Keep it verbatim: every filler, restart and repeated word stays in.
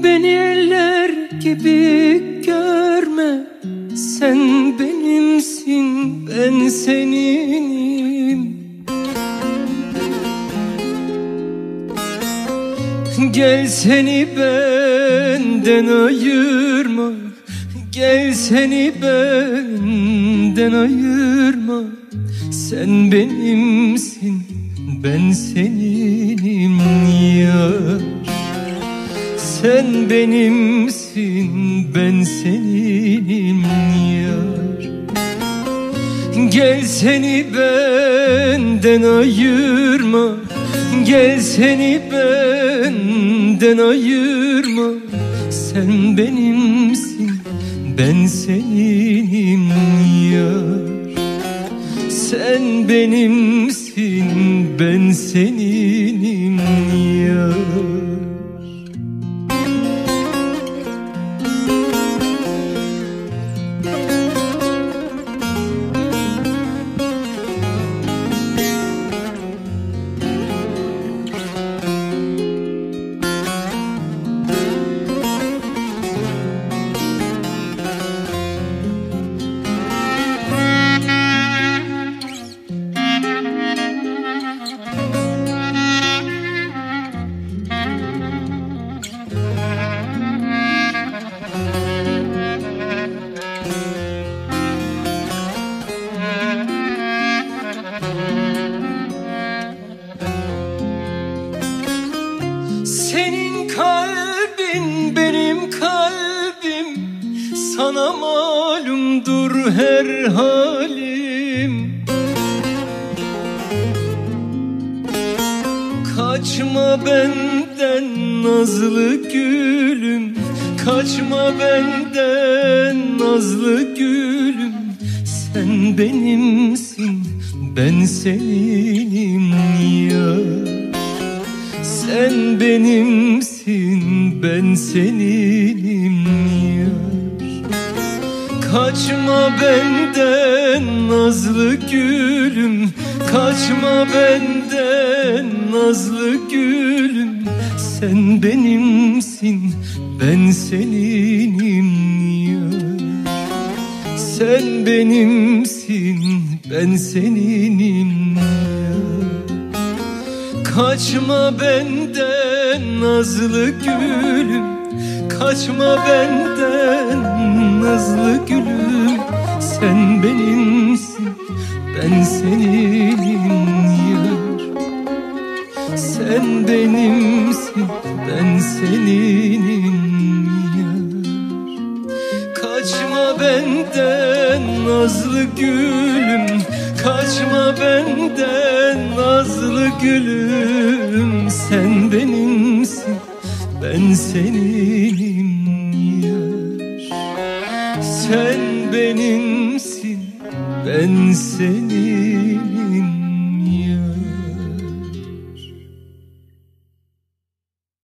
Beni eller gibi görme, sen benimsin, ben seninim. Gel seni benden ayırma, gel seni benden ayırma. Sen benimsin, ben seninim yar. Sen benimsin, ben seninim yar. Gel seni benden ayırma, gel seni benden ayırma. Sen benimsin, ben seninim yar. Sen benimsin, ben seninim yar. Senin kalbin benim kalbim, sana malumdur her halim. Kaçma benden nazlı gülüm, kaçma benden nazlı gülüm. Sen benimsin, ben seninim yar. Sen benimsin, ben seninim yar. Kaçma benden nazlı gülüm, kaçma benden nazlı gülüm. Sen benimsin, ben seninim yar. Sen benimsin, ben seninim yar. Kaçma benden nazlı gülüm, kaçma benden nazlı gülüm. Sen benimsin, ben seninim yar. Sen benimsin, ben seninim yar. Kaçma benden nazlı gülüm, kaçma benden nazlı gülüm. Sen benimsin, ben seninim yar. Sen benimsin, ben seninim.